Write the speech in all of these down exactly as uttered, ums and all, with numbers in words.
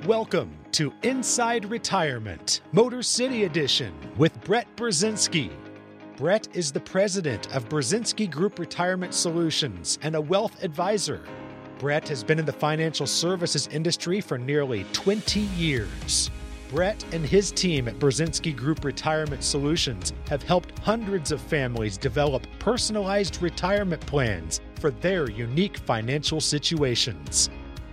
Welcome to Inside Retirement, Motor City Edition with Brett Brzezinski. Brett is the president of Brzezinski Group Retirement Solutions and a wealth advisor. Brett has been in the financial services industry for nearly twenty years. Brett and his team at Brzezinski Group Retirement Solutions have helped hundreds of families develop personalized retirement plans for their unique financial situations.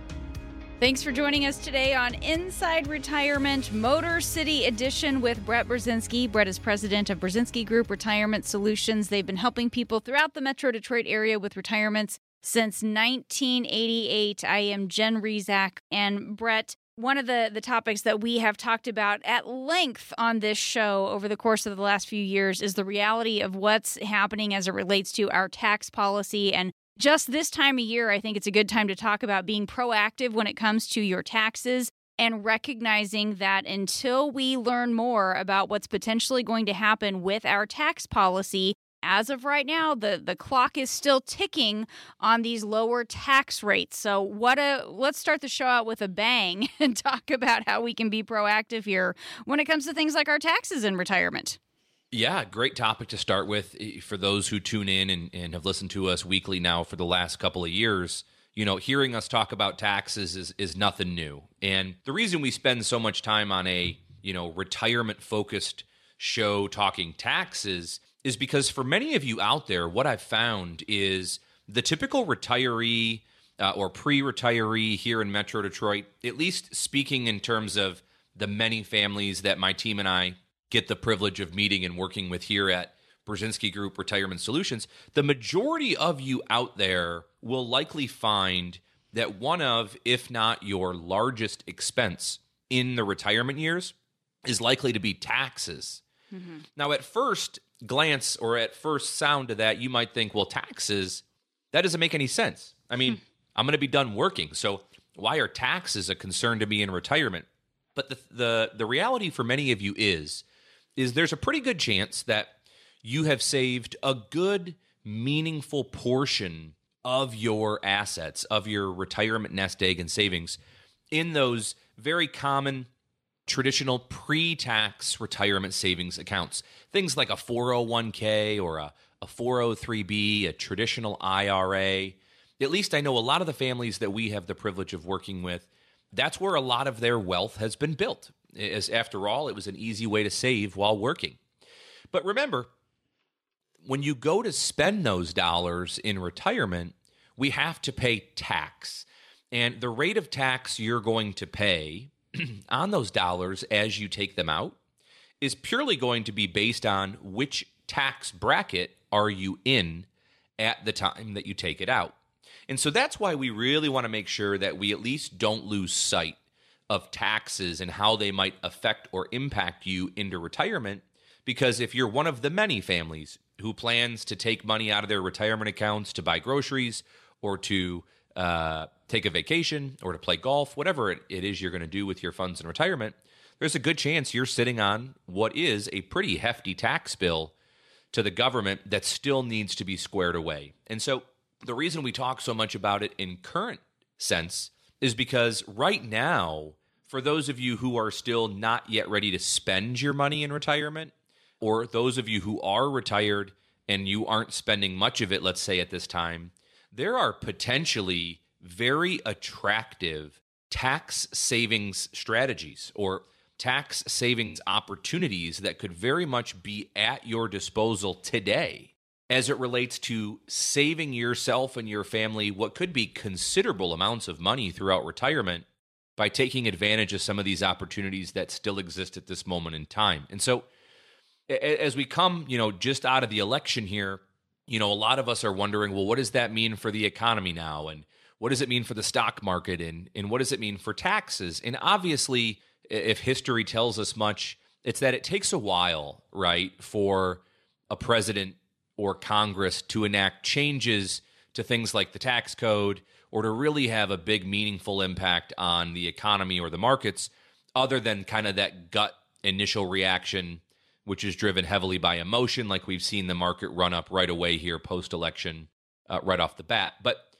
Thanks for joining us today on Inside Retirement, Motor City Edition with Brett Brzezinski. Brett is president of Brzezinski Group Retirement Solutions. They've been helping people throughout the Metro Detroit area with retirements since nineteen eighty-eight. I am Jen Rezac, and Brett, one of the, the topics that we have talked about at length on this show over the course of the last few years is the reality of what's happening as it relates to our tax policy. And just this time of year, I think it's a good time to talk about being proactive when it comes to your taxes and recognizing that until we learn more about what's potentially going to happen with our tax policy, as of right now, the, the clock is still ticking on these lower tax rates. So what a let's start the show out with a bang and talk about how we can be proactive here when it comes to things like our taxes in retirement. Yeah, great topic to start with. For those who tune in and, and have listened to us weekly now for the last couple of years, you know, hearing us talk about taxes is is nothing new. And the reason we spend so much time on a, you know, retirement-focused show talking taxes is because for many of you out there, what I've found is the typical retiree uh, or pre-retiree here in Metro Detroit, at least speaking in terms of the many families that my team and I get the privilege of meeting and working with here at Brzezinski Group Retirement Solutions, the majority of you out there will likely find that one of, if not your largest expense in the retirement years is likely to be taxes. Mm-hmm. Now, at first glance or at first sound to that, you might think, well, taxes, that doesn't make any sense. I mean, hmm. I'm going to be done working, so why are taxes a concern to me in retirement? But the the the reality for many of you is, is there's a pretty good chance that you have saved a good, meaningful portion of your assets, of your retirement nest egg and savings in those very common traditional pre-tax retirement savings accounts. Things like a four oh one k or a, a four oh three b, a traditional I R A. At least I know a lot of the families that we have the privilege of working with, that's where a lot of their wealth has been built. As after all, it was an easy way to save while working. But remember, when you go to spend those dollars in retirement, we have to pay tax. And the rate of tax you're going to pay on those dollars as you take them out is purely going to be based on which tax bracket are you in at the time that you take it out. And so that's why we really want to make sure that we at least don't lose sight of taxes and how they might affect or impact you into retirement. Because if you're one of the many families who plans to take money out of their retirement accounts to buy groceries or to uh, take a vacation or to play golf, whatever it, it is you're going to do with your funds in retirement, there's a good chance you're sitting on what is a pretty hefty tax bill to the government that still needs to be squared away. And so the reason we talk so much about it in current sense is because right now, for those of you who are still not yet ready to spend your money in retirement, or those of you who are retired and you aren't spending much of it, let's say at this time, there are potentially very attractive tax savings strategies or tax savings opportunities that could very much be at your disposal today as it relates to saving yourself and your family what could be considerable amounts of money throughout retirement by taking advantage of some of these opportunities that still exist at this moment in time. And so as we come, you know, just out of the election here, you know, a lot of us are wondering, well, what does that mean for the economy now? And what does it mean for the stock market? And, and what does it mean for taxes? And obviously, if history tells us much, it's that it takes a while, right, for a president or Congress to enact changes to things like the tax code or to really have a big, meaningful impact on the economy or the markets other than kind of that gut initial reaction, which is driven heavily by emotion, like we've seen the market run up right away here post-election, uh, right off the bat. But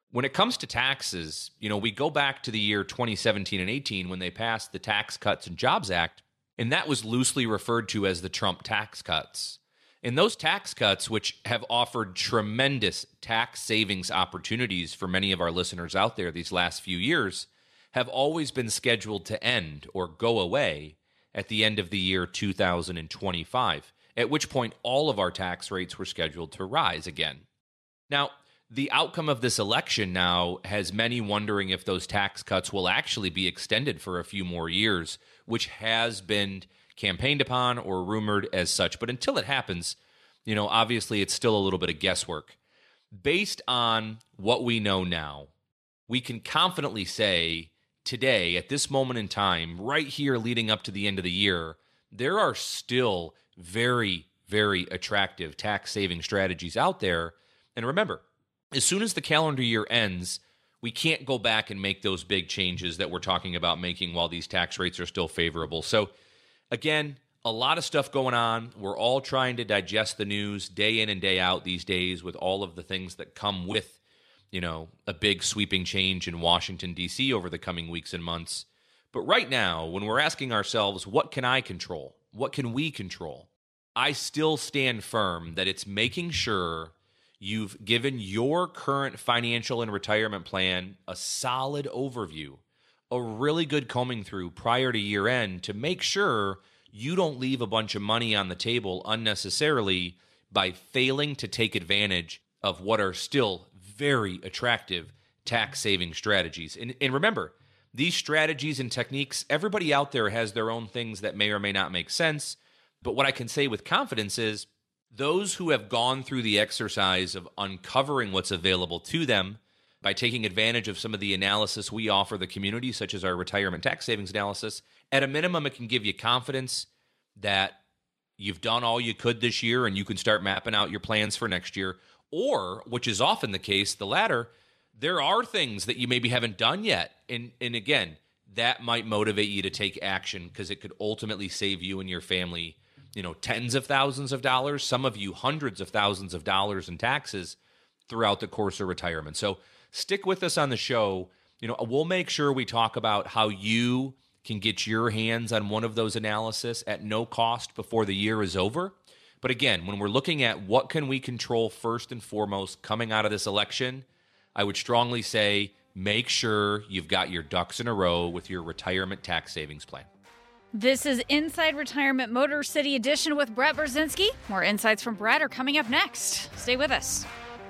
When it comes to taxes, you know, we go back to the year twenty seventeen and eighteen when they passed the Tax Cuts and Jobs Act, and that was loosely referred to as the Trump tax cuts. And those tax cuts, which have offered tremendous tax savings opportunities for many of our listeners out there these last few years, have always been scheduled to end or go away at the end of the year two thousand twenty-five, at which point all of our tax rates were scheduled to rise again. Now, the outcome of this election now has many wondering if those tax cuts will actually be extended for a few more years, which has been campaigned upon or rumored as such. But until it happens, you know, obviously it's still a little bit of guesswork. Based on what we know now, we can confidently say today, at this moment in time, right here leading up to the end of the year, there are still very, very attractive tax saving strategies out there. And remember, as soon as the calendar year ends, we can't go back and make those big changes that we're talking about making while these tax rates are still favorable. So again, a lot of stuff going on. We're all trying to digest the news day in and day out these days with all of the things that come with, you know, a big sweeping change in Washington, D C over the coming weeks and months. But right now, when we're asking ourselves, what can I control? What can we control? I still stand firm that it's making sure you've given your current financial and retirement plan a solid overview, a really good combing through prior to year end to make sure you don't leave a bunch of money on the table unnecessarily by failing to take advantage of what are still very attractive tax saving strategies. And, and remember, these strategies and techniques, everybody out there has their own things that may or may not make sense. But what I can say with confidence is those who have gone through the exercise of uncovering what's available to them by taking advantage of some of the analysis we offer the community, such as our retirement tax savings analysis, at a minimum, it can give you confidence that you've done all you could this year and you can start mapping out your plans for next year. Or, which is often the case, the latter, there are things that you maybe haven't done yet. And, and again, that might motivate you to take action because it could ultimately save you and your family, you know, tens of thousands of dollars, some of you hundreds of thousands of dollars in taxes throughout the course of retirement. So stick with us on the show. You know, we'll make sure we talk about how you can get your hands on one of those analysis at no cost before the year is over. But again, when we're looking at what can we control first and foremost coming out of this election, I would strongly say make sure you've got your ducks in a row with your retirement tax savings plan. This is Inside Retirement Motor City Edition with Brett Brzezinski. More insights from Brett are coming up next. Stay with us.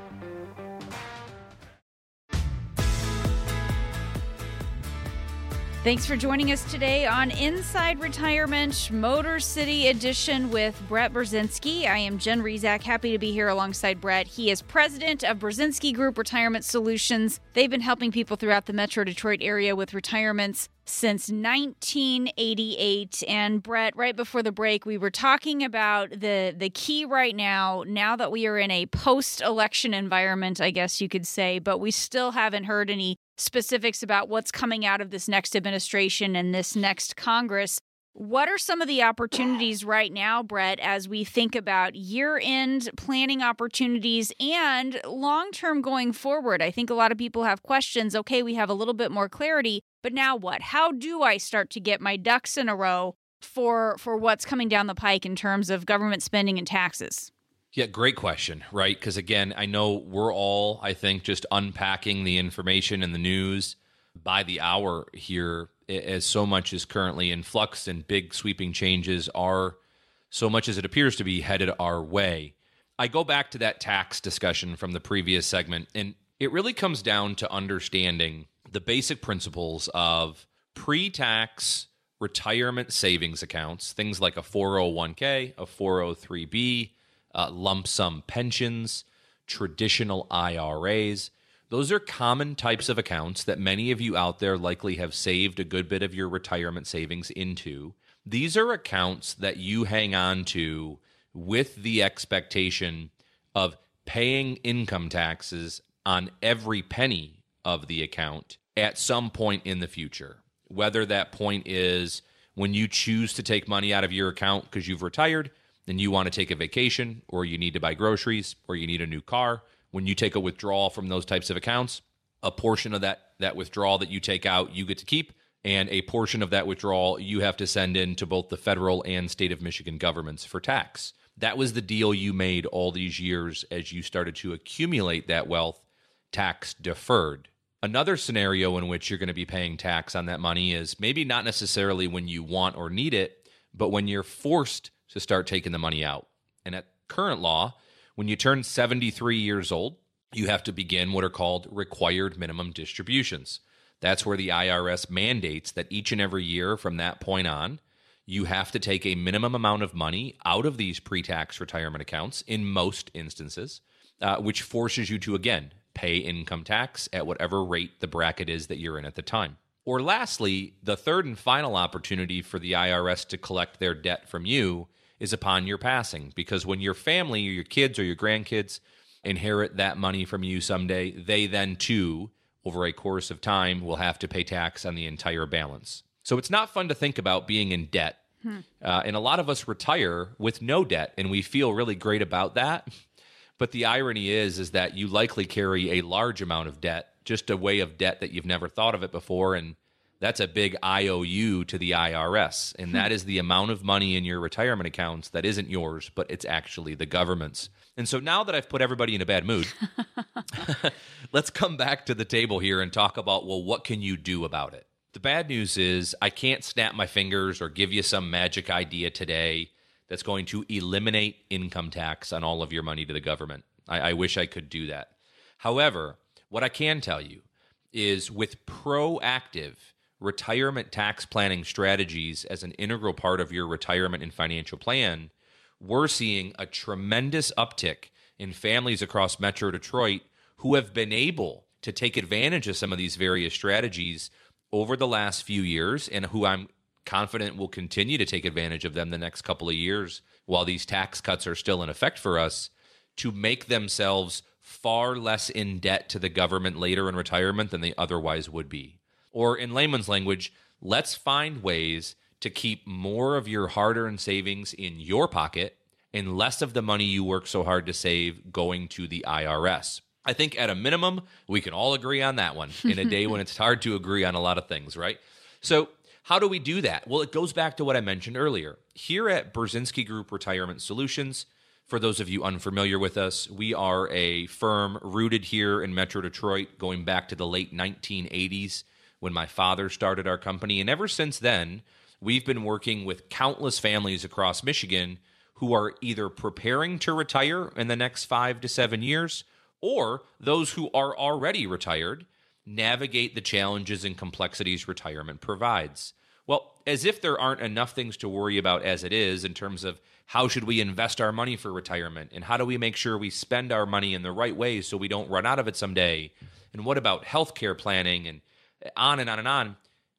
Thanks for joining us today on Inside Retirement Motor City Edition with Brett Brzezinski. I am Jen Rezac, happy to be here alongside Brett. He is president of Brzezinski Group Retirement Solutions. They've been helping people throughout the Metro Detroit area with retirements since nineteen eighty-eight. And Brett, right before the break, we were talking about the, the key right now, now that we are in a post-election environment, I guess you could say, but we still haven't heard any specifics about what's coming out of this next administration and this next Congress. What are some of the opportunities right now, Brett, as we think about year-end planning opportunities and long-term going forward? I think a lot of people have questions. Okay, we have a little bit more clarity, but now what? How do I start to get my ducks in a row for for what's coming down the pike in terms of government spending and taxes? Yeah, great question, right? Because again, I know we're all, I think, just unpacking the information and the news by the hour here, as so much is currently in flux and big sweeping changes are, so much as it appears to be, headed our way. I go back to that tax discussion from the previous segment, and it really comes down to understanding the basic principles of pre-tax retirement savings accounts, things like a four oh one k, a four oh three b, Uh, lump sum pensions, traditional I R As. Those are common types of accounts that many of you out there likely have saved a good bit of your retirement savings into. These are accounts that you hang on to with the expectation of paying income taxes on every penny of the account at some point in the future. Whether that point is when you choose to take money out of your account because you've retired, and you want to take a vacation, or you need to buy groceries, or you need a new car, when you take a withdrawal from those types of accounts, A portion of that that withdrawal that you take out, you get to keep, and a portion of that withdrawal you have to send in to both the federal and state of Michigan governments for tax. That was the deal you made all these years as you started to accumulate that wealth, tax deferred. Another scenario in which you're going to be paying tax on that money is maybe not necessarily when you want or need it, but when you're forced to start taking the money out. And at current law, when you turn seventy-three years old, you have to begin what are called required minimum distributions. That's where the I R S mandates that each and every year from that point on, you have to take a minimum amount of money out of these pre-tax retirement accounts in most instances, uh, which forces you to, again, pay income tax at whatever rate the bracket is that you're in at the time. Or lastly, the third and final opportunity for the I R S to collect their debt from you is upon your passing, because when your family or your kids or your grandkids inherit that money from you someday, they then too, over a course of time, will have to pay tax on the entire balance. So it's not fun to think about being in debt. Hmm. Uh, and a lot of us retire with no debt, and we feel really great about that. But the irony is, is that you likely carry a large amount of debt, just a way of debt that you've never thought of it before, and that's a big I O U to the I R S. And that is the amount of money in your retirement accounts that isn't yours, but it's actually the government's. And so now that I've put everybody in a bad mood, let's come back to the table here and talk about, well, what can you do about it? The bad news is I can't snap my fingers or give you some magic idea today that's going to eliminate income tax on all of your money to the government. I, I wish I could do that. However, what I can tell you is with proactive retirement tax planning strategies as an integral part of your retirement and financial plan, we're seeing a tremendous uptick in families across Metro Detroit who have been able to take advantage of some of these various strategies over the last few years, and who I'm confident will continue to take advantage of them the next couple of years while these tax cuts are still in effect for us, to make themselves far less in debt to the government later in retirement than they otherwise would be. Or in layman's language, let's find ways to keep more of your hard-earned savings in your pocket and less of the money you work so hard to save going to the I R S. I think at a minimum, we can all agree on that one in a day when it's hard to agree on a lot of things, right? So how do we do that? Well, it goes back to what I mentioned earlier. Here at Brzezinski Group Retirement Solutions, for those of you unfamiliar with us, we are a firm rooted here in Metro Detroit going back to the late nineteen eighties when my father started our company. And ever since then, we've been working with countless families across Michigan who are either preparing to retire in the next five to seven years, or those who are already retired navigate the challenges and complexities retirement provides. Well, as if there aren't enough things to worry about as it is in terms of how should we invest our money for retirement, and how do we make sure we spend our money in the right way so we don't run out of it someday, and what about healthcare planning, and on and on and on.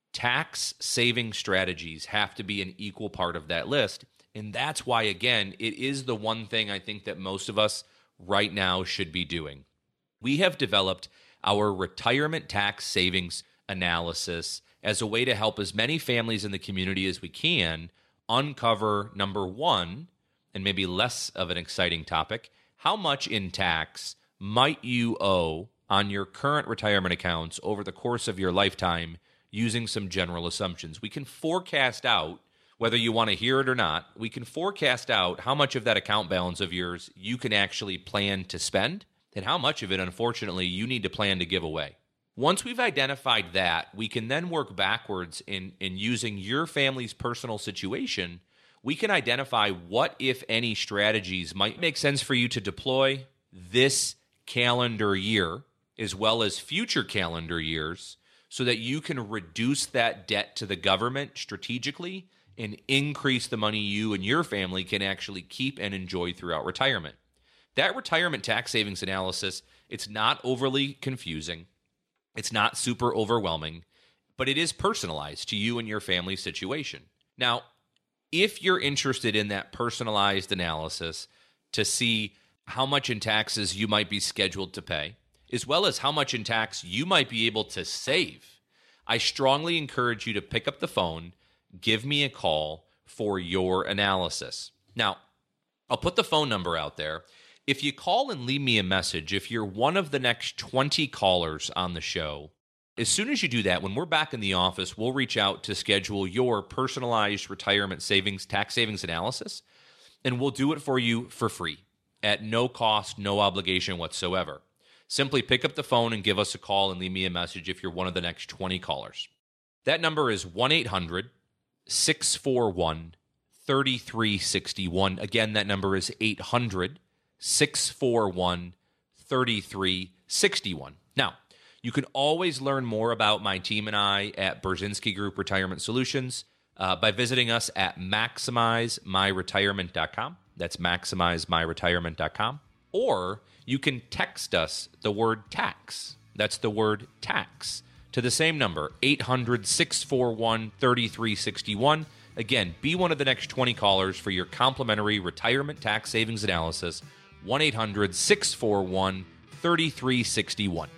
Tax saving strategies have to be an equal part of that list, and that's why, again, it is the one thing I think that most of us right now should be doing. We have developed our retirement tax savings analysis as a way to help as many families in the community as we can uncover, number one, and maybe less of an exciting topic, how much in tax might you owe on your current retirement accounts over the course of your lifetime using some general assumptions. We can forecast out, whether you want to hear it or not, we can forecast out how much of that account balance of yours you can actually plan to spend, and how much of it, unfortunately, you need to plan to give away. Once we've identified that, we can then work backwards in, in using your family's personal situation. We can identify what, if any, strategies might make sense for you to deploy this calendar year, as well as future calendar years, so that you can reduce that debt to the government strategically and increase the money you and your family can actually keep and enjoy throughout retirement. That retirement tax savings analysis, it's not overly confusing. It's not super overwhelming, but it is personalized to you and your family's situation. Now, if you're interested in that personalized analysis to see how much in taxes you might be scheduled to pay, as well as how much in tax you might be able to save, I strongly encourage you to pick up the phone, give me a call for your analysis. Now, I'll put the phone number out there. if you call and leave me a message, if you're one of the next twenty callers on the show, as soon as you do that, when we're back in the office, we'll reach out to schedule your personalized retirement savings, tax savings analysis, and we'll do it for you for free at no cost, no obligation whatsoever. Simply pick up the phone and give us a call and leave me a message if you're one of the next twenty callers. That number is one eight hundred six four one three three six one. Again, that number is eight hundred six four one three three six one. Now, you can always learn more about my team and I at Brzezinski Group Retirement Solutions uh, by visiting us at maximize my retirement dot com. That's maximize my retirement dot com. Or you can text us the word tax. That's the word tax to the same number, eight hundred six four one three three six one. Again, be one of the next twenty callers for your complimentary retirement tax savings analysis, one eight hundred six four one three three six one.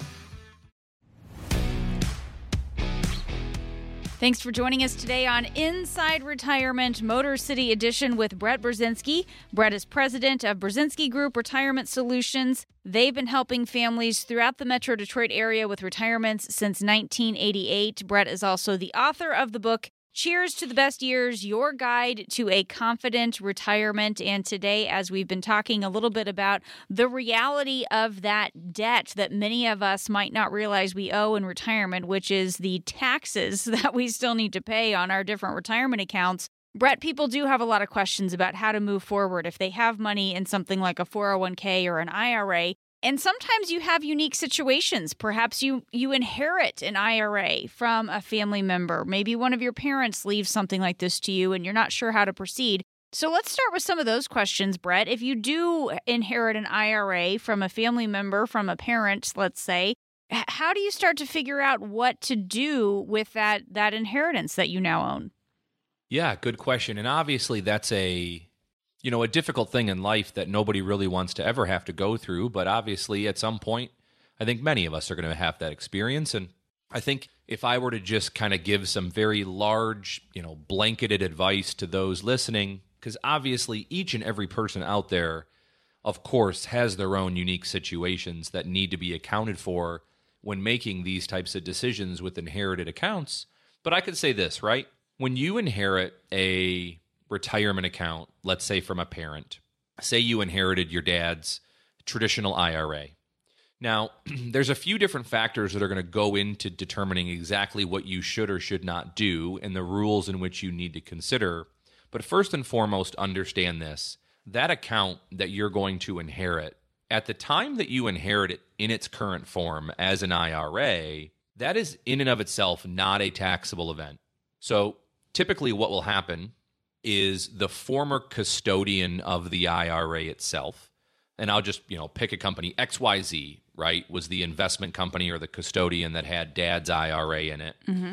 Thanks for joining us today on Inside Retirement Motor City Edition with Brett Brzezinski. Brett is president of Brzezinski Group Retirement Solutions. They've been helping families throughout the Metro Detroit area with retirements since nineteen eighty-eight. Brett is also the author of the book, Cheers to the Best Years, Your Guide to a Confident Retirement. And today, as we've been talking a little bit about the reality of that debt that many of us might not realize we owe in retirement, which is the taxes that we still need to pay on our different retirement accounts. Brett, people do have a lot of questions about how to move forward if they have money in something like a four oh one k or an I R A. And sometimes you have unique situations. Perhaps you, you inherit an I R A from a family member. Maybe one of your parents leaves something like this to you and you're not sure how to proceed. So let's start with some of those questions, Brett. If you do inherit an I R A from a family member, from a parent, let's say, how do you start to figure out what to do with that, that inheritance that you now own? Yeah, good question. And obviously that's a... you know, a difficult thing in life that nobody really wants to ever have to go through. But obviously, at some point, I think many of us are going to have that experience. And I think if I were to just kind of give some very large, you know, blanketed advice to those listening, because obviously each and every person out there, of course, has their own unique situations that need to be accounted for when making these types of decisions with inherited accounts. But I could say this, right? When you inherit a retirement account, let's say from a parent, say you inherited your dad's traditional I R A. Now, there's a few different factors that are going to go into determining exactly what you should or should not do and the rules in which you need to consider. But first and foremost, understand this. That account that you're going to inherit, at the time that you inherit it in its current form as an I R A, that is in and of itself not a taxable event. So typically what will happen is the former custodian of the I R A itself, and I'll just, you know, pick a company, X Y Z, right, was the investment company or the custodian that had dad's I R A in it. Mm-hmm.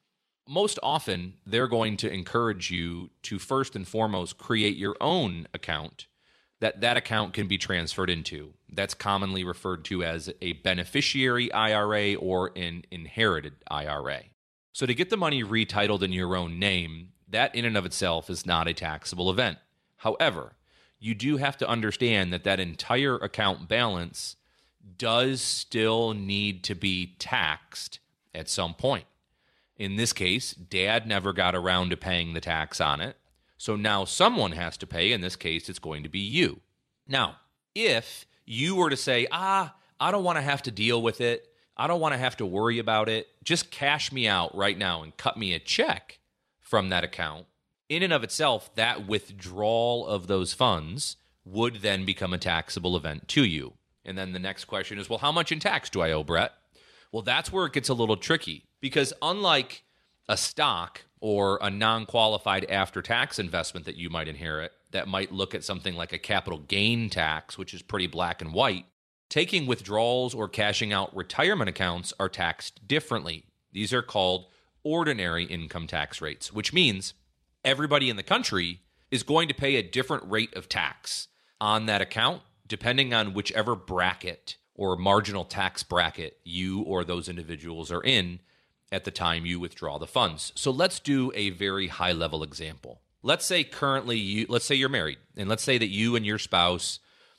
Most often, they're going to encourage you to first and foremost create your own account that that account can be transferred into. That's commonly referred to as a beneficiary I R A or an inherited I R A. So to get the money retitled in your own name, that in and of itself is not a taxable event. However, you do have to understand that that entire account balance does still need to be taxed at some point. In this case, dad never got around to paying the tax on it, so now someone has to pay. In this case, it's going to be you. Now, if you were to say, ah, I don't want to have to deal with it, I don't want to have to worry about it, just cash me out right now and cut me a check from that account, in and of itself, that withdrawal of those funds would then become a taxable event to you. And then the next question is, well, how much in tax do I owe, Brett? Well, that's where it gets a little tricky, because unlike a stock or a non-qualified after-tax investment that you might inherit that might look at something like a capital gain tax, which is pretty black and white, taking withdrawals or cashing out retirement accounts are taxed differently. These are called ordinary income tax rates, which means everybody in the country is going to pay a different rate of tax on that account, depending on whichever bracket or marginal tax bracket you or those individuals are in at the time you withdraw the funds. So let's do a very high-level example. Let's say currently, you, let's say you're married, and let's say that you and your spouse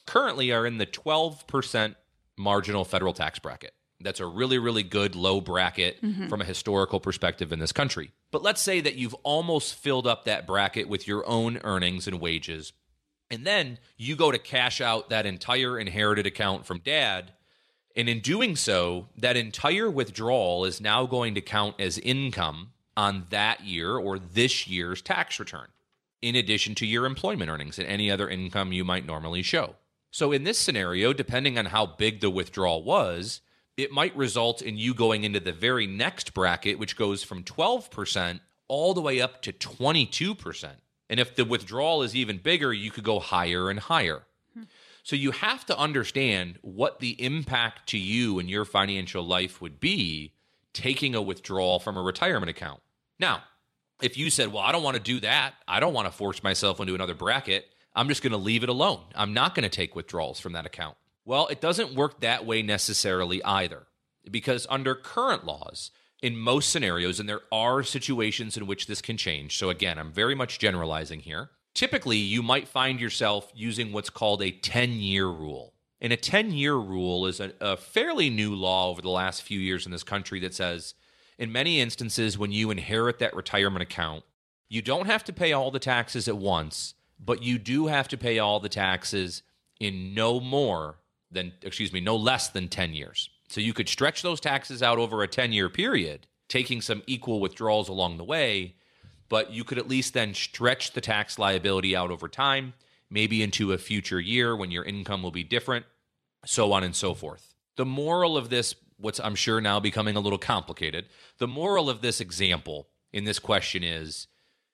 currently are in the twelve percent marginal federal tax bracket. That's a really, really good low bracket mm-hmm. from a historical perspective in this country. But let's say that you've almost filled up that bracket with your own earnings and wages, and then you go to cash out that entire inherited account from dad, and in doing so, that entire withdrawal is now going to count as income on that year or this year's tax return, in addition to your employment earnings and any other income you might normally show. So in this scenario, depending on how big the withdrawal was, it might result in you going into the very next bracket, which goes from twelve percent all the way up to twenty-two percent. And if the withdrawal is even bigger, you could go higher and higher. Hmm. So you have to understand what the impact to you and your financial life would be taking a withdrawal from a retirement account. Now, if you said, well, I don't want to do that, I don't want to force myself into another bracket, I'm just going to leave it alone. I'm not going to take withdrawals from that account. Well, it doesn't work that way necessarily either, because under current laws, in most scenarios, and there are situations in which this can change, so again, I'm very much generalizing here, typically you might find yourself using what's called a ten-year rule. And a ten-year rule is a, a fairly new law over the last few years in this country that says, in many instances, when you inherit that retirement account, you don't have to pay all the taxes at once, but you do have to pay all the taxes in no more than, excuse me, no less than ten years. So you could stretch those taxes out over a ten-year period, taking some equal withdrawals along the way, but you could at least then stretch the tax liability out over time, maybe into a future year when your income will be different, so on and so forth. The moral of this, what's I'm sure now becoming a little complicated, the moral of this example in this question is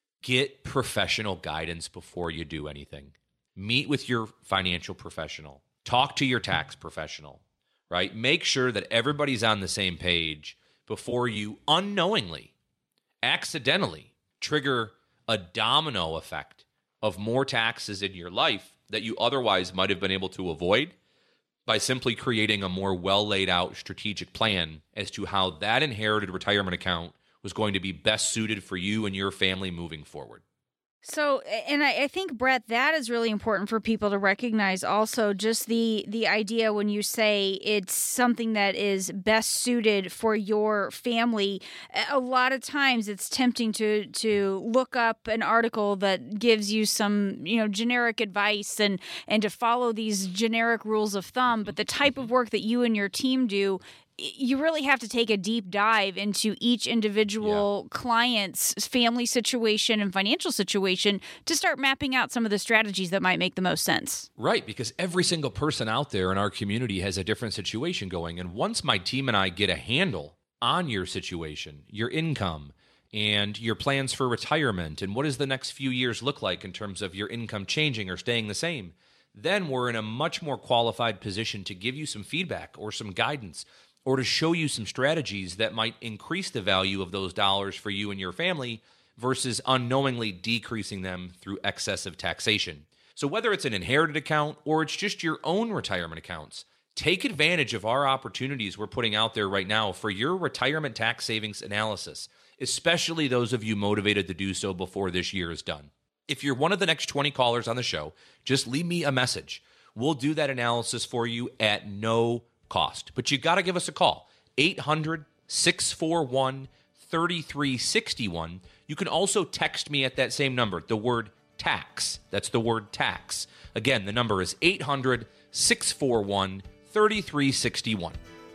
get professional guidance before you do anything. Meet with your financial professional. Talk to your tax professional, right? Make sure that everybody's on the same page before you unknowingly, accidentally trigger a domino effect of more taxes in your life that you otherwise might have been able to avoid by simply creating a more well laid out strategic plan as to how that inherited retirement account was going to be best suited for you and your family moving forward. So, and I, I think, Brett, that is really important for people to recognize also, just the the idea when you say it's something that is best suited for your family. A lot of times it's tempting to to look up an article that gives you some, you know, generic advice and, and to follow these generic rules of thumb. But the type of work that you and your team do, you really have to take a deep dive into each individual yeah. client's family situation and financial situation to start mapping out some of the strategies that might make the most sense. Right, because every single person out there in our community has a different situation going. And once my team and I get a handle on your situation, your income, and your plans for retirement, and what does the next few years look like in terms of your income changing or staying the same, then we're in a much more qualified position to give you some feedback or some guidance, or to show you some strategies that might increase the value of those dollars for you and your family versus unknowingly decreasing them through excessive taxation. So whether it's an inherited account or it's just your own retirement accounts, take advantage of our opportunities we're putting out there right now for your retirement tax savings analysis, especially those of you motivated to do so before this year is done. If you're one of the next twenty callers on the show, just leave me a message. We'll do that analysis for you at no cost. But you got to give us a call, eight hundred, six four one, three three six one. You can also text me at that same number, the word tax. That's the word tax. Again, the number is eight hundred, six four one, three three six one.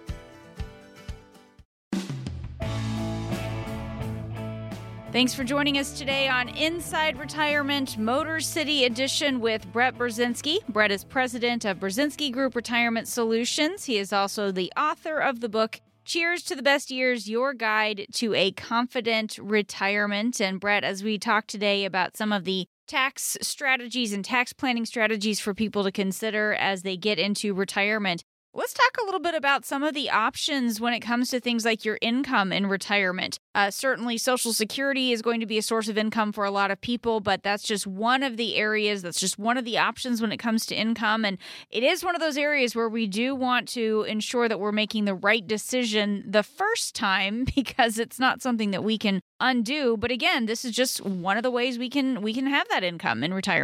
Thanks for joining us today on Inside Retirement Motor City Edition with Brett Brzezinski. Brett is president of Brzezinski Group Retirement Solutions. He is also the author of the book, Cheers to the Best Years, Your Guide to a Confident Retirement. And Brett, as we talk today about some of the tax strategies and tax planning strategies for people to consider as they get into retirement, let's talk a little bit about some of the options when it comes to things like your income in retirement. Uh, certainly, Social Security is going to be a source of income for a lot of people, but that's just one of the areas, that's just one of the options when it comes to income. And it is one of those areas where we do want to ensure that we're making the right decision the first time, because it's not something that we can undo. But again, this is just one of the ways we can we can have that income in retirement.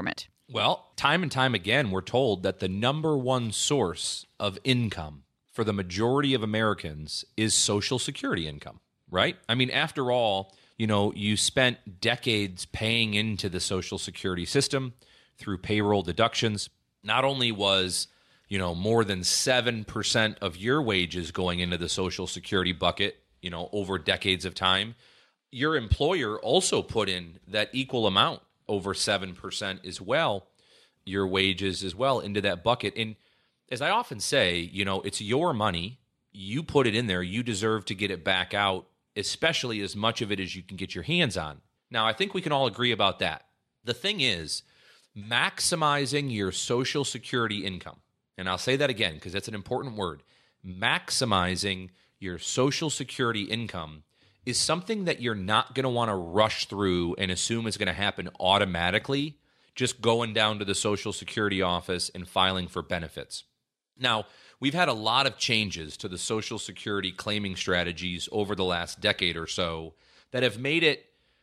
Well, time and time again, we're told that the number one source of income for the majority of Americans is Social Security income, right? I mean, after all, you know, you spent decades paying into the Social Security system through payroll deductions. Not only was, you know, more than seven percent of your wages going into the Social Security bucket, you know, over decades of time, your employer also put in that equal amount, over seven percent as well, your wages as well, into that bucket. And as I often say, you know, it's your money. You put it in there. You deserve to get it back out, especially as much of it as you can get your hands on. Now, I think we can all agree about that. The thing is, maximizing your Social Security income, and I'll say that again because that's an important word, maximizing your Social Security income is something that you're not going to want to rush through and assume is going to happen automatically, just going down to the Social Security office and filing for benefits. Now, we've had a lot of changes to the Social Security claiming strategies over the last decade or so that have made it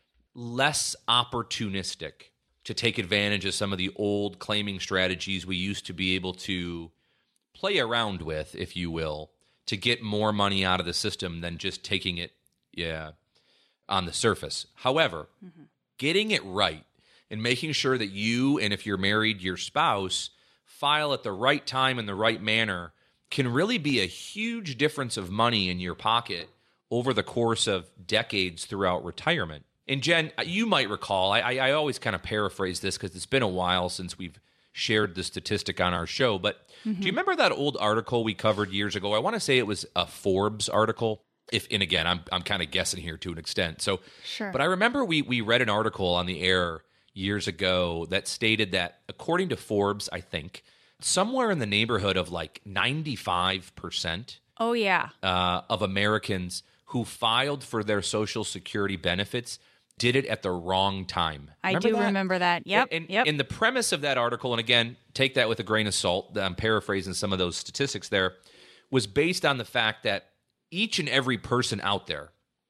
less opportunistic to take advantage of some of the old claiming strategies we used to be able to play around with, if you will, to get more money out of the system than just taking it Yeah, on the surface. However, mm-hmm. getting it right and making sure that you, and if you're married, your spouse, file at the right time in the right manner can really be a huge difference of money in your pocket over the course of decades throughout retirement. And Jen, you might recall, I, I always kind of paraphrase this because it's been a while since we've shared the statistic on our show, but mm-hmm. do you remember that old article we covered years ago? I want to say it was a Forbes article. If and again, I'm I'm kind of guessing here to an extent. So, sure. But I remember we we read an article on the air years ago that stated that according to Forbes, I think somewhere in the neighborhood of like ninety-five percent. Oh yeah, uh, of Americans who filed for their Social Security benefits did it at the wrong time. I remember do that? remember that. Yep. And, and, yep. and the premise of that article, and again, take that with a grain of salt. I'm paraphrasing some of those statistics there, was based on the fact that each and every person out there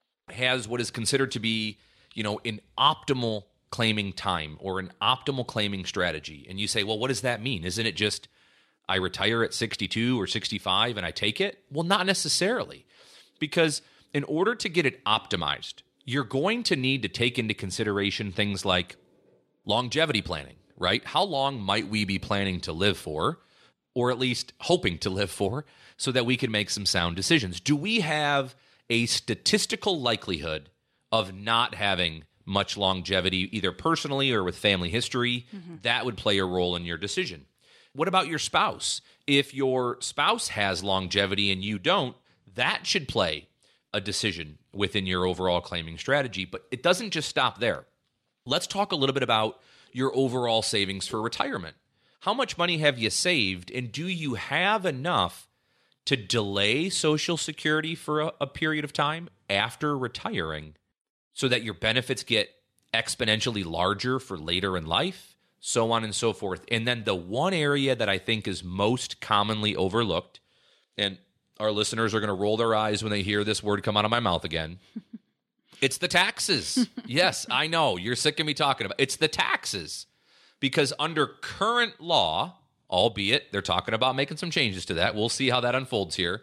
has what is considered to be, you know, an optimal claiming time or an optimal claiming strategy. And you say, well, what does that mean? Isn't it just I retire at sixty-two or sixty-five and I take it? Well, not necessarily. Because in order to get it optimized, you're going to need to take into consideration things like longevity planning, right? How long might we be planning to live for, or at least hoping to live for, so that we can make some sound decisions? Do we have a statistical likelihood of not having much longevity, either personally or with family history? Mm-hmm. That would play a role in your decision. What about your spouse? If your spouse has longevity and you don't, that should play a decision within your overall claiming strategy. But it doesn't just stop there. Let's talk a little bit about your overall savings for retirement. How much money have you saved, and do you have enough to delay Social Security for a, a period of time after retiring so that your benefits get exponentially larger for later in life, so on and so forth? And then the one area that I think is most commonly overlooked, and our listeners are going to roll their eyes when they hear this word come out of my mouth again, it's the taxes. Yes, I know. You're sick of me talking about it. It's the taxes. Because under current law, albeit they're talking about making some changes to that, we'll see how that unfolds here,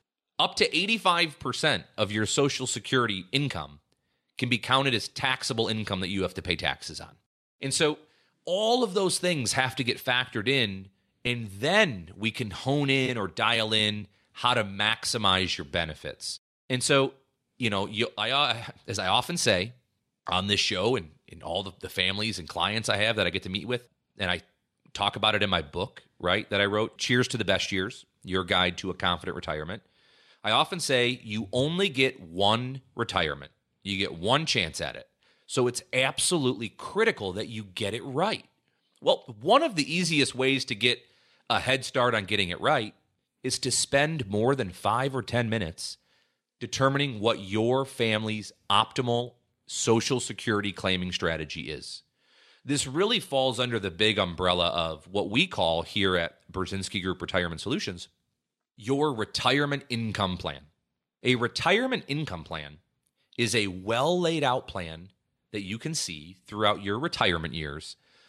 up to eighty-five percent of your Social Security income can be counted as taxable income that you have to pay taxes on. And so all of those things have to get factored in, and then we can hone in or dial in how to maximize your benefits. And so, you know, you, I, uh, as I often say on this show and in all the, the families and clients I have that I get to meet with, and I talk about it in my book, right, that I wrote, Cheers to the Best Years, Your Guide to a Confident Retirement. I often say you only get one retirement. You get one chance at it. So it's absolutely critical that you get it right. Well, one of the easiest ways to get a head start on getting it right is to spend more than five or ten minutes determining what your family's optimal Social Security claiming strategy is. This really falls under the big umbrella of what we call here at Brzezinski Group Retirement Solutions, your retirement income plan. A retirement income plan is a well laid out plan that you can see throughout your retirement years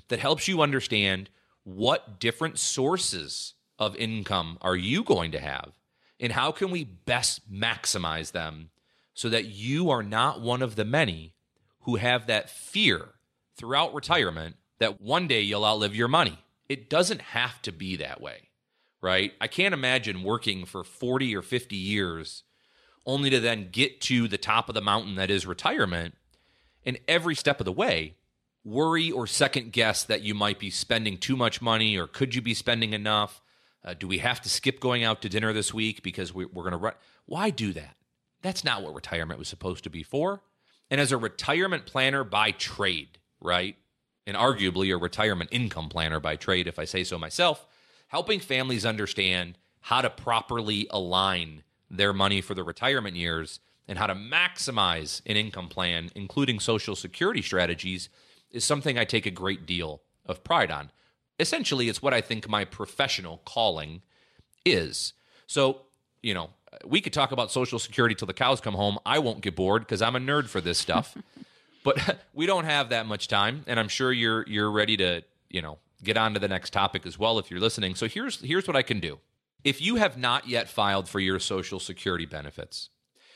that helps you understand what different sources of income are you going to have and how can we best maximize them so that you are not one of the many who have that fear throughout retirement that one day you'll outlive your money. It doesn't have to be that way, right? I can't imagine working for forty or fifty years only to then get to the top of the mountain that is retirement, and every step of the way, worry or second guess that you might be spending too much money, or could you be spending enough? Uh, do we have to skip going out to dinner this week because we, we're going to run? Why do that? That's not what retirement was supposed to be for. And as a retirement planner by trade, right, and arguably a retirement income planner by trade, if I say so myself, helping families understand how to properly align their money for the retirement years and how to maximize an income plan, including Social Security strategies, is something I take a great deal of pride on. Essentially, it's what I think my professional calling is. So, you know, we could talk about Social Security till the cows come home. I won't get bored because I'm a nerd for this stuff. But we don't have that much time, and I'm sure you're you're ready to, you know, get on to the next topic as well if you're listening. So here's here's what I can do. If you have not yet filed for your Social Security benefits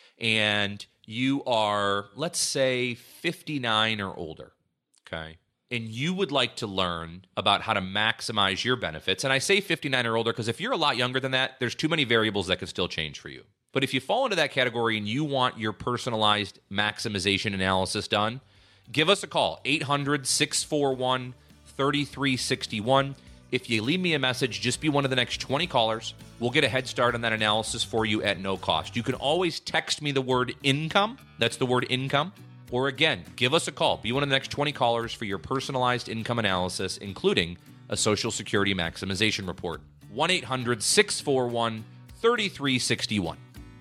and you are, let's say, fifty-nine or older, okay, and you would like to learn about how to maximize your benefits, and I say fifty-nine or older because if you're a lot younger than that, there's too many variables that could still change for you. But if you fall into that category and you want your personalized maximization analysis done, give us a call, eight hundred, six four one, three three six one. If you leave me a message, just be one of the next twenty callers. We'll get a head start on that analysis for you at no cost. You can always text me the word income. That's the word income. Or again, give us a call. Be one of the next twenty callers for your personalized income analysis, including a Social Security maximization report. one eight hundred, six four one, three three six one.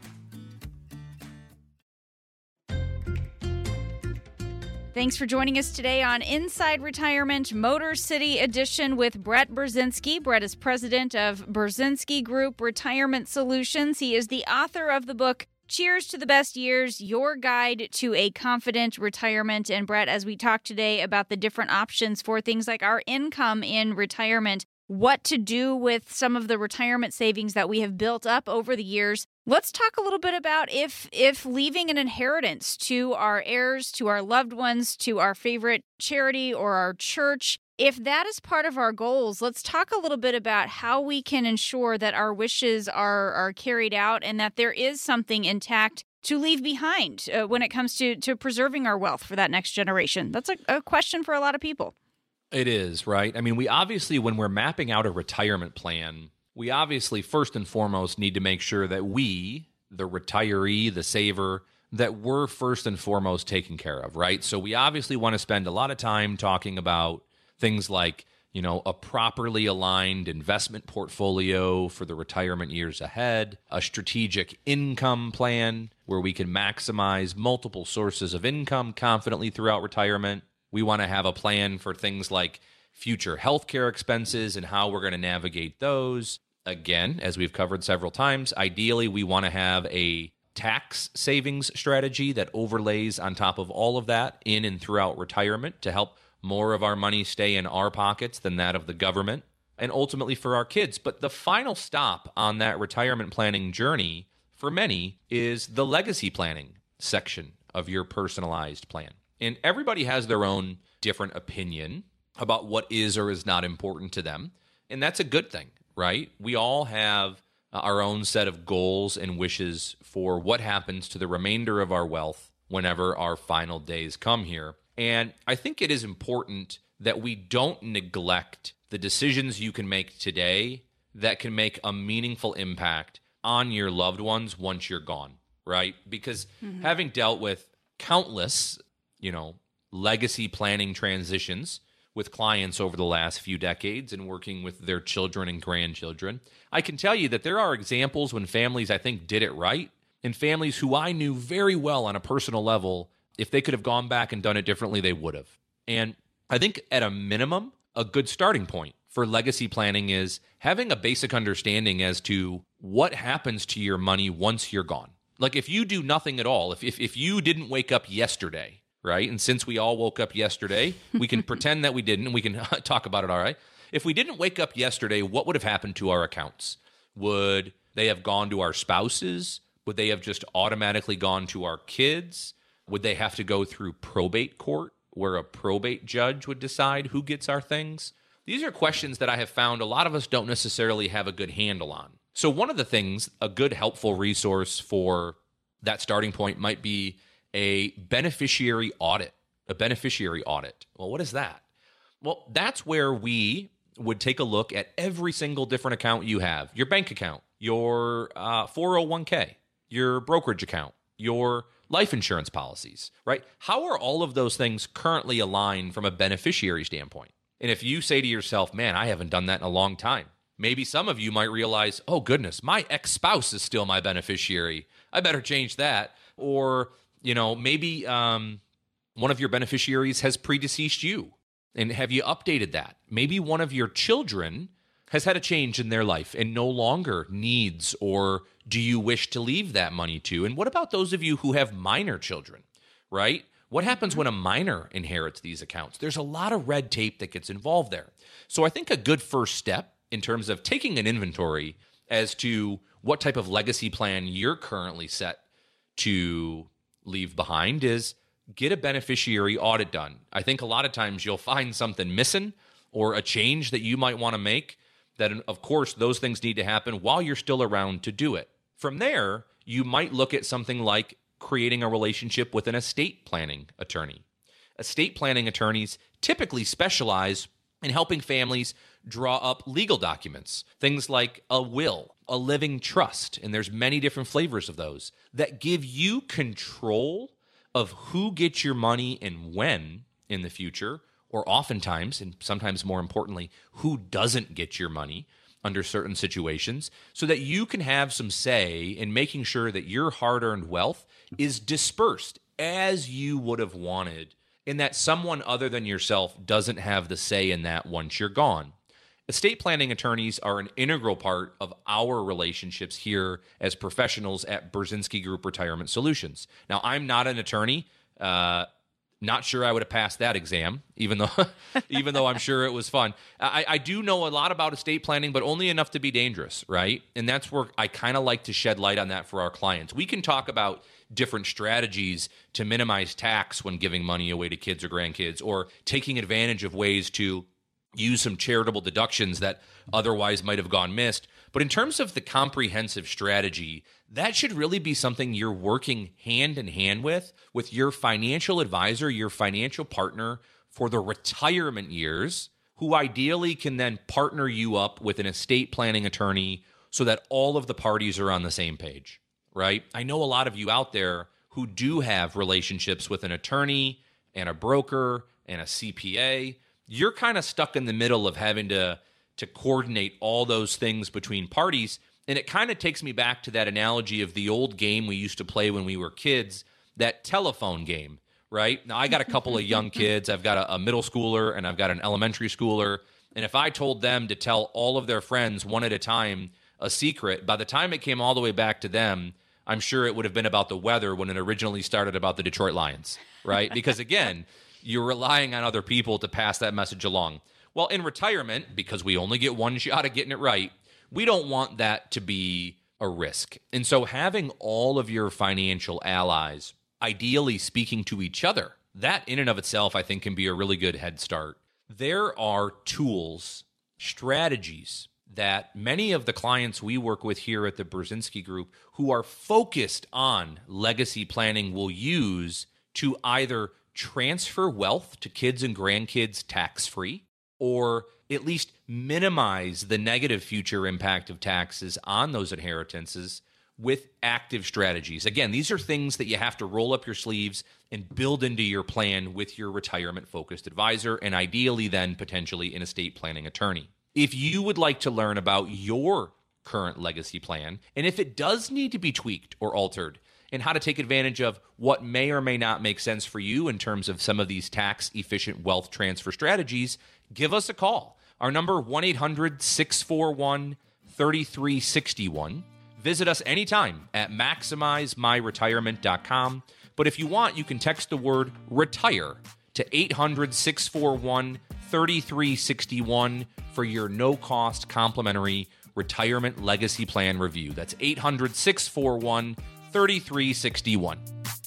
Thanks for joining us today on Inside Retirement Motor City Edition with Brett Brzezinski. Brett is president of Brzezinski Group Retirement Solutions. He is the author of the book, Cheers to the Best Years, Your Guide to a Confident Retirement. And Brett, as we talk today about the different options for things like our income in retirement, what to do with some of the retirement savings that we have built up over the years, let's talk a little bit about if if leaving an inheritance to our heirs, to our loved ones, to our favorite charity or our church, if that is part of our goals, let's talk a little bit about how we can ensure that our wishes are, are carried out and that there is something intact to leave behind uh, when it comes to, to preserving our wealth for that next generation. That's a, a question for a lot of people. It is, right? I mean, we obviously, when we're mapping out a retirement plan, we obviously first and foremost need to make sure that we, the retiree, the saver, that we're first and foremost taken care of, right? So we obviously want to spend a lot of time talking about things like, you know, a properly aligned investment portfolio for the retirement years ahead, a strategic income plan where we can maximize multiple sources of income confidently throughout retirement. We want to have a plan for things like future healthcare expenses and how we're going to navigate those. Again, as we've covered several times, ideally we want to have a tax savings strategy that overlays on top of all of that in and throughout retirement to help more of our money stay in our pockets than that of the government, and ultimately for our kids. But the final stop on that retirement planning journey for many is the legacy planning section of your personalized plan. And everybody has their own different opinion about what is or is not important to them. And that's a good thing, right? We all have our own set of goals and wishes for what happens to the remainder of our wealth whenever our final days come here. And I think it is important that we don't neglect the decisions you can make today that can make a meaningful impact on your loved ones once you're gone, right? Because mm-hmm. having dealt with countless you know, legacy planning transitions with clients over the last few decades and working with their children and grandchildren, I can tell you that there are examples when families, I think, did it right, and families who I knew very well on a personal level, if they could have gone back and done it differently, they would have. And I think at a minimum, a good starting point for legacy planning is having a basic understanding as to what happens to your money once you're gone. Like if you do nothing at all, if if, if you didn't wake up yesterday, right? And since we all woke up yesterday, we can pretend that we didn't, and we can talk about it, all right? If we didn't wake up yesterday, what would have happened to our accounts? Would they have gone to our spouses? Would they have just automatically gone to our kids? Would they have to go through probate court, where a probate judge would decide who gets our things? These are questions that I have found a lot of us don't necessarily have a good handle on. So one of the things, a good helpful resource for that starting point might be a beneficiary audit, a beneficiary audit. Well, what is that? Well, that's where we would take a look at every single different account you have, your bank account, your uh, four oh one k, your brokerage account, your life insurance policies, right? How are all of those things currently aligned from a beneficiary standpoint? And if you say to yourself, man, I haven't done that in a long time, maybe some of you might realize, oh goodness, my ex-spouse is still my beneficiary. I better change that. Or, you know, maybe um, one of your beneficiaries has predeceased you. And have you updated that? Maybe one of your children has had a change in their life and no longer needs, or do you wish to leave that money to? And what about those of you who have minor children, right? What happens when a minor inherits these accounts? There's a lot of red tape that gets involved there. So I think a good first step in terms of taking an inventory as to what type of legacy plan you're currently set to leave behind is get a beneficiary audit done. I think a lot of times you'll find something missing or a change that you might want to make that, of course, those things need to happen while you're still around to do it. From there, you might look at something like creating a relationship with an estate planning attorney. Estate planning attorneys typically specialize in helping families draw up legal documents, things like a will, a living trust, and there's many different flavors of those that give you control of who gets your money and when in the future, or oftentimes, and sometimes more importantly, who doesn't get your money under certain situations, so that you can have some say in making sure that your hard-earned wealth is dispersed as you would have wanted, and that someone other than yourself doesn't have the say in that once you're gone. Estate planning attorneys are an integral part of our relationships here as professionals at Brzezinski Group Retirement Solutions. Now, I'm not an attorney. Uh, not sure I would have passed that exam, even though even though I'm sure it was fun. I, I do know a lot about estate planning, but only enough to be dangerous, right? And that's where I kind of like to shed light on that for our clients. We can talk about different strategies to minimize tax when giving money away to kids or grandkids, or taking advantage of ways to use some charitable deductions that otherwise might have gone missed. But in terms of the comprehensive strategy, that should really be something you're working hand in hand with, with your financial advisor, your financial partner for the retirement years, who ideally can then partner you up with an estate planning attorney so that all of the parties are on the same page, right? I know a lot of you out there who do have relationships with an attorney and a broker and a C P A. You're kind of stuck in the middle of having to, to coordinate all those things between parties. And it kind of takes me back to that analogy of the old game we used to play when we were kids, that telephone game, right? Now, I got a couple of young kids. I've got a, a middle schooler and I've got an elementary schooler. And if I told them to tell all of their friends one at a time a secret, by the time it came all the way back to them, I'm sure it would have been about the weather when it originally started about the Detroit Lions, right? Because again, you're relying on other people to pass that message along. Well, in retirement, because we only get one shot at getting it right, we don't want that to be a risk. And so having all of your financial allies ideally speaking to each other, that in and of itself, I think, can be a really good head start. There are tools, strategies that many of the clients we work with here at the Brzezinski Group who are focused on legacy planning will use to either transfer wealth to kids and grandkids tax-free, or at least minimize the negative future impact of taxes on those inheritances with active strategies. Again, these are things that you have to roll up your sleeves and build into your plan with your retirement-focused advisor, and ideally then potentially an estate planning attorney. If you would like to learn about your current legacy plan, and if it does need to be tweaked or altered, and how to take advantage of what may or may not make sense for you in terms of some of these tax-efficient wealth transfer strategies, give us a call. Our number, one eight hundred six four one three three six one. Visit us anytime at maximize my retirement dot com. But if you want, you can text the word RETIRE to eight hundred, six four one, three three six one for your no-cost complimentary retirement legacy plan review. That's eight hundred, six four one, three three six one.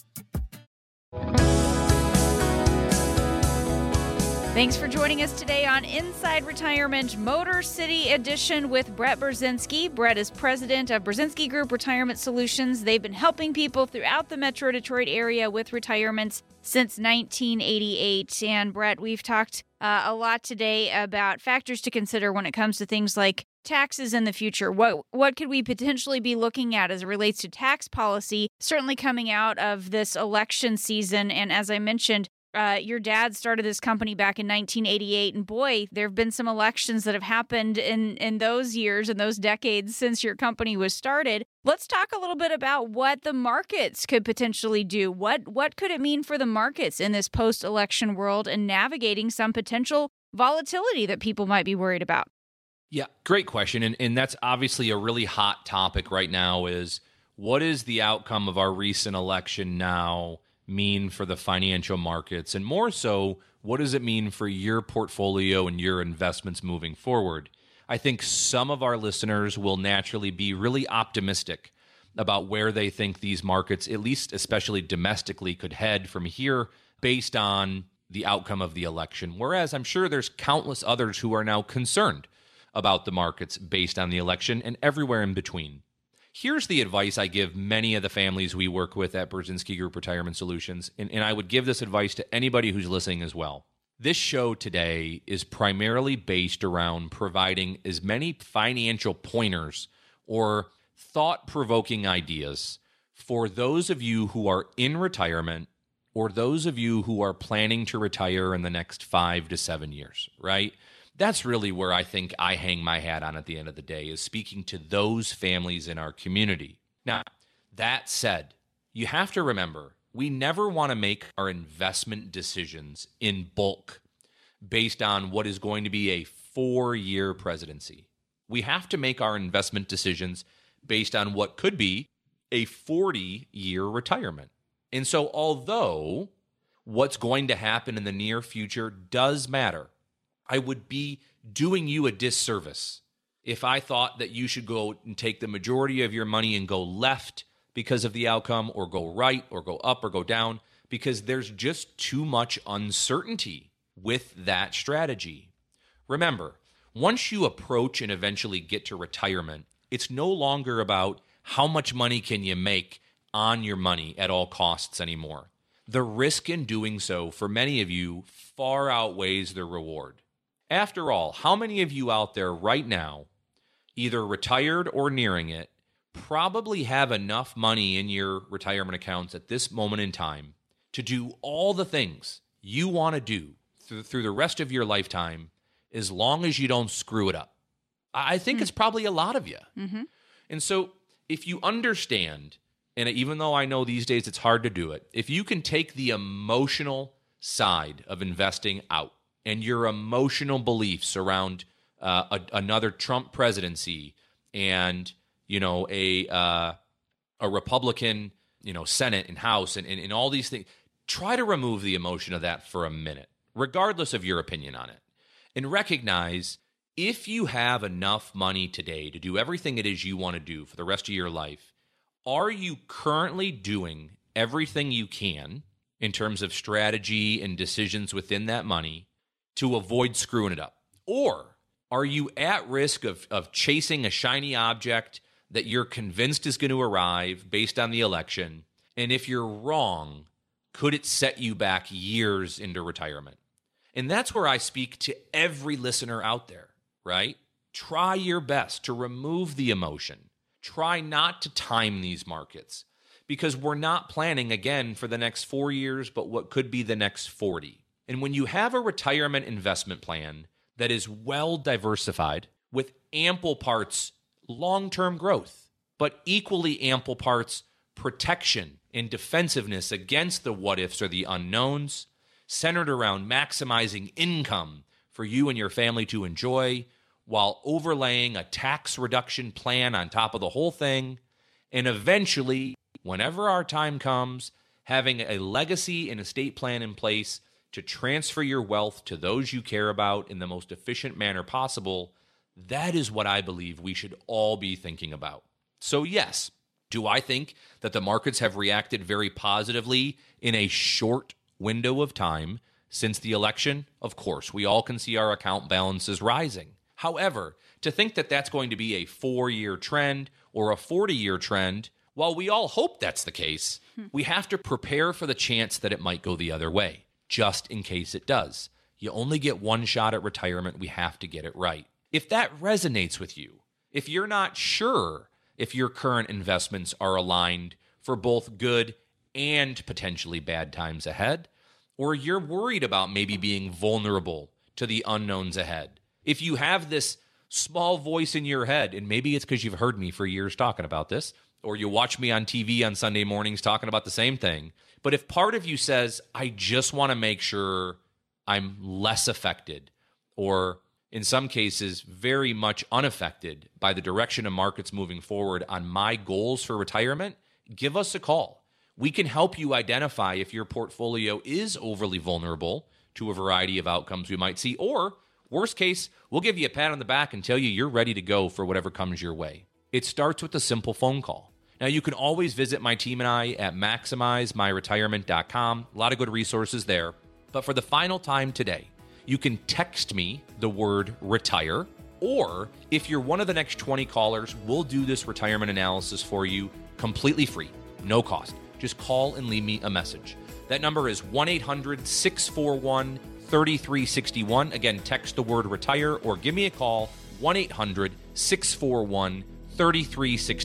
Thanks for joining us today on Inside Retirement Motor City Edition with Brett Brzezinski. Brett is president of Brzezinski Group Retirement Solutions. They've been helping people throughout the Metro Detroit area with retirements since nineteen eighty-eight. And Brett, we've talked uh, a lot today about factors to consider when it comes to things like taxes in the future. What what could we potentially be looking at as it relates to tax policy, certainly coming out of this election season? And as I mentioned, Uh, your dad started this company back in nineteen eighty-eight, and boy, there have been some elections that have happened in, in those years and those decades since your company was started. Let's talk a little bit about what the markets could potentially do. What what could it mean for the markets in this post-election world and navigating some potential volatility that people might be worried about? Yeah, great question. And, and that's obviously a really hot topic right now is what is the outcome of our recent election now mean for the financial markets? And more so, what does it mean for your portfolio and your investments moving forward? I think some of our listeners will naturally be really optimistic about where they think these markets, at least especially domestically, could head from here based on the outcome of the election. Whereas I'm sure there's countless others who are now concerned about the markets based on the election and everywhere in between. Here's the advice I give many of the families we work with at Brzezinski Group Retirement Solutions, and, and I would give this advice to anybody who's listening as well. This show today is primarily based around providing as many financial pointers or thought-provoking ideas for those of you who are in retirement or those of you who are planning to retire in the next five to seven years, right? That's really where I think I hang my hat on at the end of the day, is speaking to those families in our community. Now, that said, you have to remember, we never want to make our investment decisions in bulk based on what is going to be a four-year presidency. We have to make our investment decisions based on what could be a forty-year retirement. And so although what's going to happen in the near future does matter, I would be doing you a disservice if I thought that you should go and take the majority of your money and go left because of the outcome, or go right, or go up, or go down, because there's just too much uncertainty with that strategy. Remember, once you approach and eventually get to retirement, it's no longer about how much money can you make on your money at all costs anymore. The risk in doing so for many of you far outweighs the reward. After all, how many of you out there right now, either retired or nearing it, probably have enough money in your retirement accounts at this moment in time to do all the things you want to do through, through the rest of your lifetime, as long as you don't screw it up? I think mm. it's probably a lot of you. Mm-hmm. And so if you understand, and even though I know these days it's hard to do it, if you can take the emotional side of investing out, and your emotional beliefs around uh, a, another Trump presidency and, you know, a uh, a Republican, you know, Senate and House and, and, and all these things, try to remove the emotion of that for a minute, regardless of your opinion on it. And recognize, if you have enough money today to do everything it is you want to do for the rest of your life, are you currently doing everything you can in terms of strategy and decisions within that money to avoid screwing it up? Or are you at risk of, of chasing a shiny object that you're convinced is going to arrive based on the election? And if you're wrong, could it set you back years into retirement? And that's where I speak to every listener out there, right? Try your best to remove the emotion. Try not to time these markets, because we're not planning, again, for the next four years, but what could be the next forty. And when you have a retirement investment plan that is well diversified with ample parts long-term growth, but equally ample parts protection and defensiveness against the what-ifs or the unknowns, centered around maximizing income for you and your family to enjoy, while overlaying a tax reduction plan on top of the whole thing, and eventually, whenever our time comes, having a legacy and estate plan in place to transfer your wealth to those you care about in the most efficient manner possible, that is what I believe we should all be thinking about. So yes, do I think that the markets have reacted very positively in a short window of time since the election? Of course, we all can see our account balances rising. However, to think that that's going to be a four-year trend or a forty-year trend, while we all hope that's the case, we have to prepare for the chance that it might go the other way, just in case it does. You only get one shot at retirement. We have to get it right. If that resonates with you, if you're not sure if your current investments are aligned for both good and potentially bad times ahead, or you're worried about maybe being vulnerable to the unknowns ahead, if you have this small voice in your head, and maybe it's because you've heard me for years talking about this, or you watch me on T V on Sunday mornings talking about the same thing, but if part of you says, I just want to make sure I'm less affected, or in some cases, very much unaffected by the direction of markets moving forward on my goals for retirement, give us a call. We can help you identify if your portfolio is overly vulnerable to a variety of outcomes we might see, or worst case, we'll give you a pat on the back and tell you you're ready to go for whatever comes your way. It starts with a simple phone call. Now, you can always visit my team and I at maximize my retirement dot com. A lot of good resources there. But for the final time today, you can text me the word retire, or if you're one of the next twenty callers, we'll do this retirement analysis for you completely free, no cost. Just call and leave me a message. That number is one eight hundred six four one three three six one. Again, text the word retire or give me a call, one eight hundred six four one three three six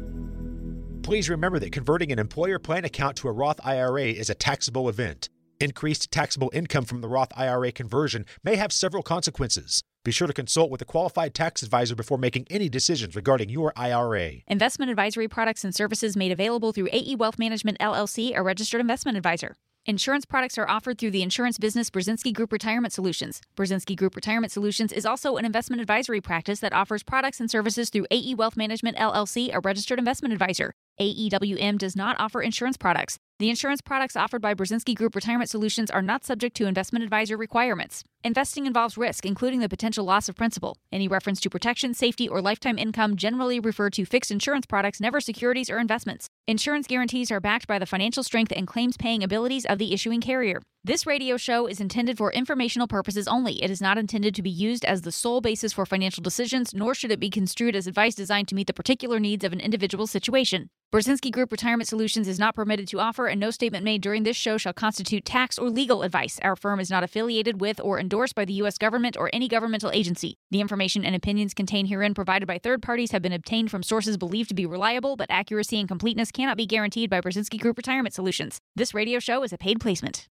one. Please remember that converting an employer plan account to a Roth I R A is a taxable event. Increased taxable income from the Roth I R A conversion may have several consequences. Be sure to consult with a qualified tax advisor before making any decisions regarding your I R A. Investment advisory products and services made available through A E Wealth Management, L L C, a registered investment advisor. Insurance products are offered through the insurance business Brzezinski Group Retirement Solutions. Brzezinski Group Retirement Solutions is also an investment advisory practice that offers products and services through A E Wealth Management, L L C, a registered investment advisor. A E W M does not offer insurance products. The insurance products offered by Brzezinski Group Retirement Solutions are not subject to investment advisor requirements. Investing involves risk, including the potential loss of principal. Any reference to protection, safety, or lifetime income generally refer to fixed insurance products, never securities or investments. Insurance guarantees are backed by the financial strength and claims-paying abilities of the issuing carrier. This radio show is intended for informational purposes only. It is not intended to be used as the sole basis for financial decisions, nor should it be construed as advice designed to meet the particular needs of an individual situation. Brzezinski Group Retirement Solutions is not permitted to offer, and no statement made during this show shall constitute tax or legal advice. Our firm is not affiliated with or endorsed by the U S government or any governmental agency. The information and opinions contained herein provided by third parties have been obtained from sources believed to be reliable, but accuracy and completeness cannot be guaranteed by Brzezinski Group Retirement Solutions. This radio show is a paid placement.